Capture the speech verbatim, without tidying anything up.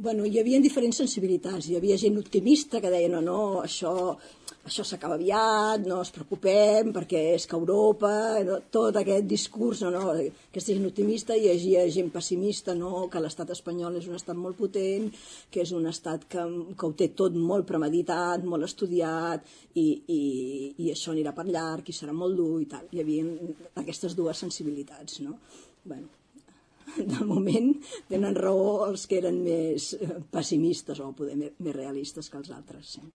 Bueno, hi havia diferents sensibilitats. Hi havia gent optimista que deia no, no, això, això s'acaba aviat, no es preocupem perquè és que Europa, no, tot aquest discurs, no, no, aquesta gent optimista, i hi havia gent pessimista, no, que l'estat espanyol és un estat molt potent, que és un estat que, que ho té tot molt premeditat, molt estudiat, i, i, i això anirà per llarg i serà molt dur i tal. Hi havia aquestes dues sensibilitats, no? Bueno, de moment tenen raó els que eren més pessimistes o poder més realistes que els altres. Sí.